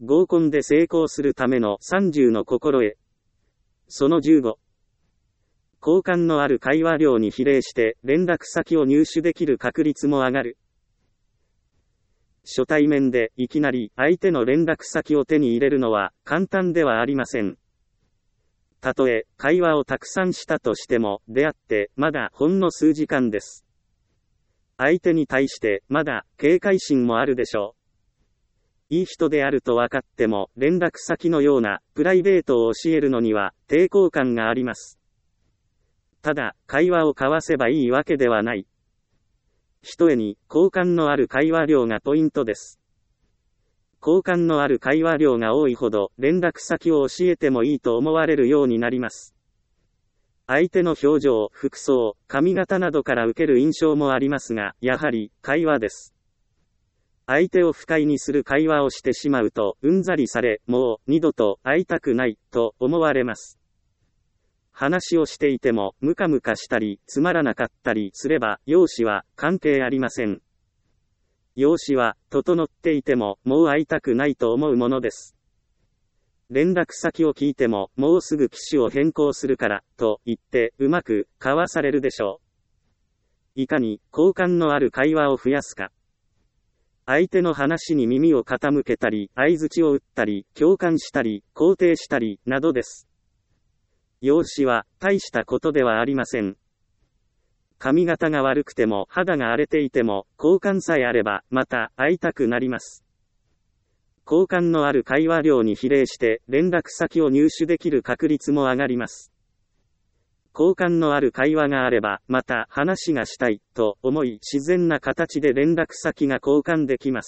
合コンで成功するための30の心得。その15。好感のある会話量に比例して連絡先を入手できる確率も上がる。初対面でいきなり相手の連絡先を手に入れるのは簡単ではありません。たとえ会話をたくさんしたとしても出会ってまだほんの数時間です。相手に対してまだ警戒心もあるでしょう。いい人であると分かっても連絡先のようなプライベートを教えるのには抵抗感があります。ただ会話を交わせばいいわけではない。ひとえに好感のある会話量がポイントです。好感のある会話量が多いほど連絡先を教えてもいいと思われるようになります。相手の表情、服装、髪型などから受ける印象もありますが、やはり会話です。相手を不快にする会話をしてしまうとうんざりされ、もう二度と会いたくないと思われます。話をしていてもムカムカしたりつまらなかったりすれば容姿は関係ありません。容姿は整っていてももう会いたくないと思うものです。連絡先を聞いてももうすぐ機種を変更するからと言ってうまく交わされるでしょう。いかに好感のある会話を増やすか。相手の話に耳を傾けたり、相槌を打ったり、共感したり、肯定したり、などです。容姿は大したことではありません。髪型が悪くても肌が荒れていても、好感さえあれば、また会いたくなります。好感のある会話量に比例して、連絡先を入手できる確率も上がります。好感のある会話があれば、また話がしたいと思い自然な形で連絡先が交換できます。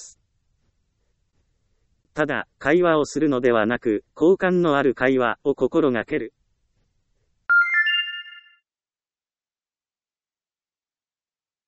ただ、会話をするのではなく、好感のある会話を心がける。